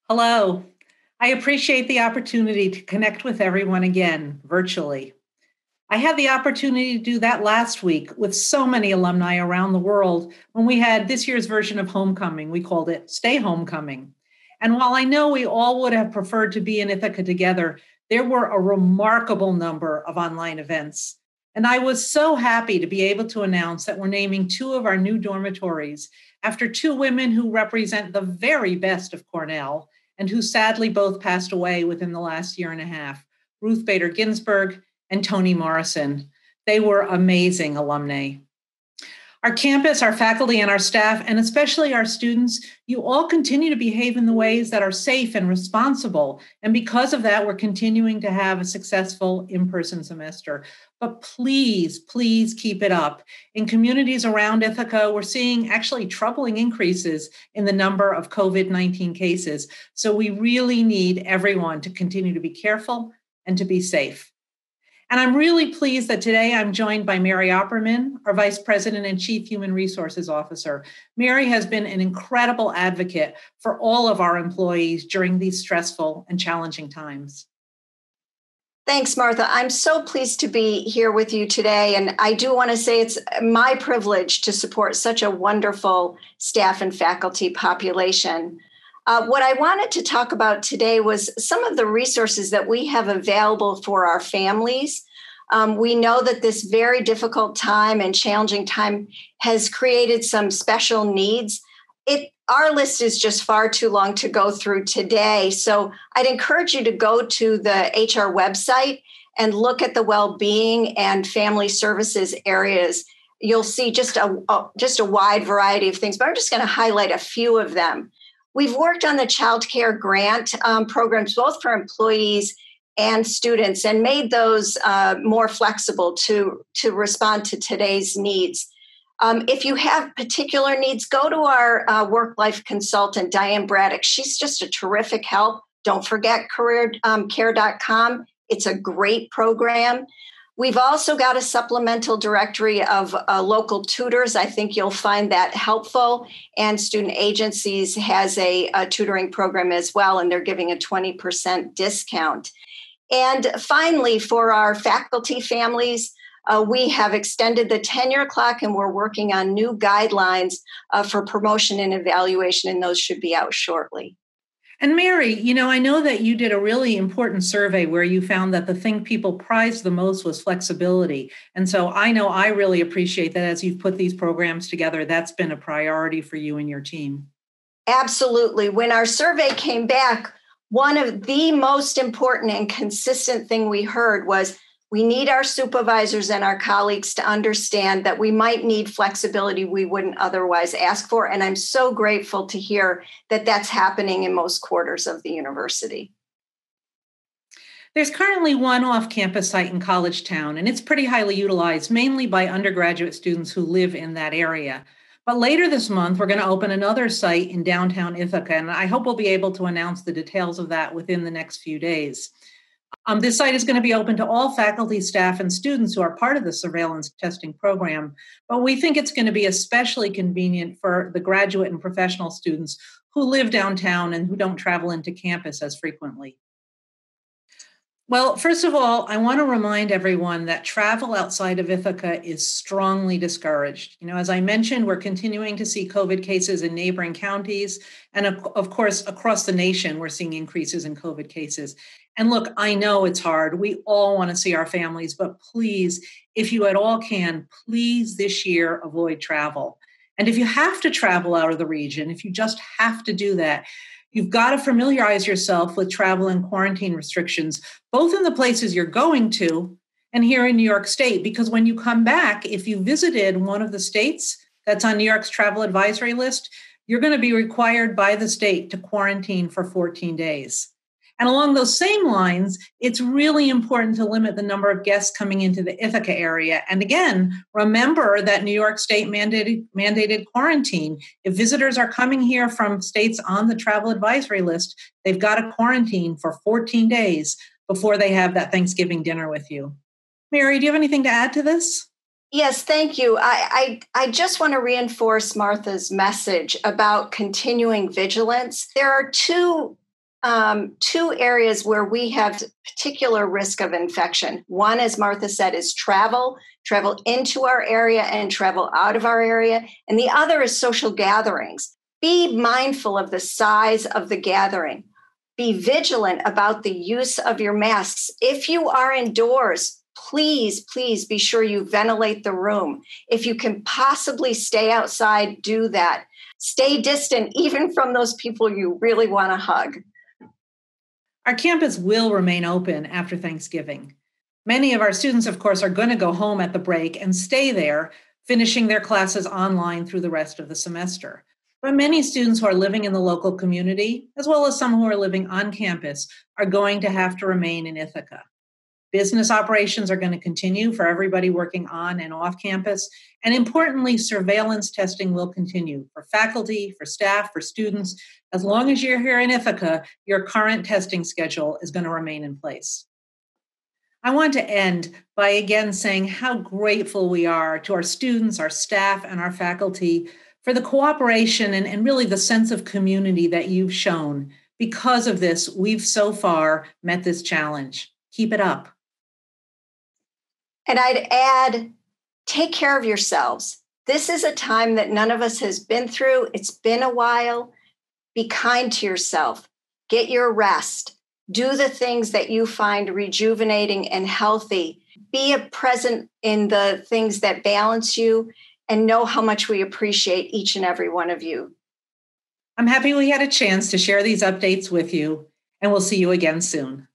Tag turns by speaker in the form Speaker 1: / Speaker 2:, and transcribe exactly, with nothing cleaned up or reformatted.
Speaker 1: Hello. I appreciate the opportunity to connect with everyone again virtually. I had the opportunity to do that last week with so many alumni around the world when we had this year's version of Homecoming. We called it Stay Homecoming. And while I know we all would have preferred to be in Ithaca together, there were a remarkable number of online events. And I was so happy to be able to announce that we're naming two of our new dormitories after two women who represent the very best of Cornell and who sadly both passed away within the last year and a half, Ruth Bader Ginsburg and Toni Morrison. They were amazing alumni. Our campus, our faculty, and our staff, and especially our students, you all continue to behave in the ways that are safe and responsible. And because of that, we're continuing to have a successful in-person semester. But please, please keep it up. In communities around Ithaca, we're seeing actually troubling increases in the number of COVID nineteen cases. So we really need everyone to continue to be careful and to be safe. And I'm really pleased that today I'm joined by Mary Opperman, our Vice President and Chief Human Resources Officer. Mary has been an incredible advocate for all of our employees during these stressful and challenging times.
Speaker 2: Thanks, Martha. I'm so pleased to be here with you today. And I do want to say it's my privilege to support such a wonderful staff and faculty population. Uh, what I wanted to talk about today was some of the resources that we have available for our families. Um, we know that this very difficult time and challenging time has created some special needs. It, our list is just far too long to go through today. So I'd encourage you to go to the H R website and look at the well-being and family services areas. You'll see just a, a just a wide variety of things, but I'm just going to highlight a few of them. We've worked on the child care grant um, programs, both for employees and students, and made those uh, more flexible to, to respond to today's needs. Um, if you have particular needs, go to our uh, work-life consultant, Diane Braddock. She's just a terrific help. Don't forget career care dot com. It's a great program. We've also got a supplemental directory of uh, local tutors. I think you'll find that helpful. And Student Agencies has a, a tutoring program as well, and they're giving a twenty percent discount. And finally, for our faculty families, uh, we have extended the tenure clock, and we're working on new guidelines uh, for promotion and evaluation, and those should be out shortly.
Speaker 1: And Mary, you know, I know that you did a really important survey where you found that the thing people prized the most was flexibility. And so I know I really appreciate that as you've put these programs together, that's been a priority for you and your team.
Speaker 2: Absolutely. When our survey came back, one of the most important and consistent thing we heard was we need our supervisors and our colleagues to understand that we might need flexibility we wouldn't otherwise ask for. And I'm so grateful to hear that that's happening in most quarters of the university.
Speaker 1: There's currently one off-campus site in College Town, and it's pretty highly utilized, mainly by undergraduate students who live in that area. But later this month, we're going to open another site in downtown Ithaca, and I hope we'll be able to announce the details of that within the next few days. Um, this site is going to be open to all faculty, staff, and students who are part of the surveillance testing program, but we think it's going to be especially convenient for the graduate and professional students who live downtown and who don't travel into campus as frequently. Well, first of all, I want to remind everyone that travel outside of Ithaca is strongly discouraged. You know, as I mentioned, we're continuing to see COVID cases in neighboring counties. And of, of course, across the nation, we're seeing increases in COVID cases. And look, I know it's hard. We all want to see our families, but please, if you at all can, please this year avoid travel. And if you have to travel out of the region, if you just have to do that, you've got to familiarize yourself with travel and quarantine restrictions, both in the places you're going to and here in New York State, because when you come back, if you visited one of the states that's on New York's travel advisory list, you're going to be required by the state to quarantine for fourteen days. And along those same lines, it's really important to limit the number of guests coming into the Ithaca area. And again, remember that New York State mandated, mandated quarantine. If visitors are coming here from states on the travel advisory list, they've got to quarantine for fourteen days before they have that Thanksgiving dinner with you. Mary, do you have anything to add to this?
Speaker 2: Yes, thank you. I, I, I just want to reinforce Martha's message about continuing vigilance. There are two um, two areas where we have particular risk of infection. One, as Martha said, is travel, travel into our area and travel out of our area. And the other is social gatherings. Be mindful of the size of the gathering. Be vigilant about the use of your masks. If you are indoors, please, please be sure you ventilate the room. If you can possibly stay outside, do that. Stay distant, even from those people you really want to hug.
Speaker 1: Our campus will remain open after Thanksgiving. Many of our students, of course, are going to go home at the break and stay there, finishing their classes online through the rest of the semester. But many students who are living in the local community, as well as some who are living on campus, are going to have to remain in Ithaca. Business operations are going to continue for everybody working on and off campus. And importantly, surveillance testing will continue for faculty, for staff, for students. As long as you're here in Ithaca, your current testing schedule is going to remain in place. I want to end by again saying how grateful we are to our students, our staff, and our faculty for the cooperation and, and really the sense of community that you've shown. Because of this, we've so far met this challenge. Keep it up.
Speaker 2: And I'd add, take care of yourselves. This is a time that none of us has been through. It's been a while. Be kind to yourself. Get your rest. Do the things that you find rejuvenating and healthy. Be a present in the things that balance you, and know how much we appreciate each and every one of you.
Speaker 1: I'm happy we had a chance to share these updates with you, and we'll see you again soon.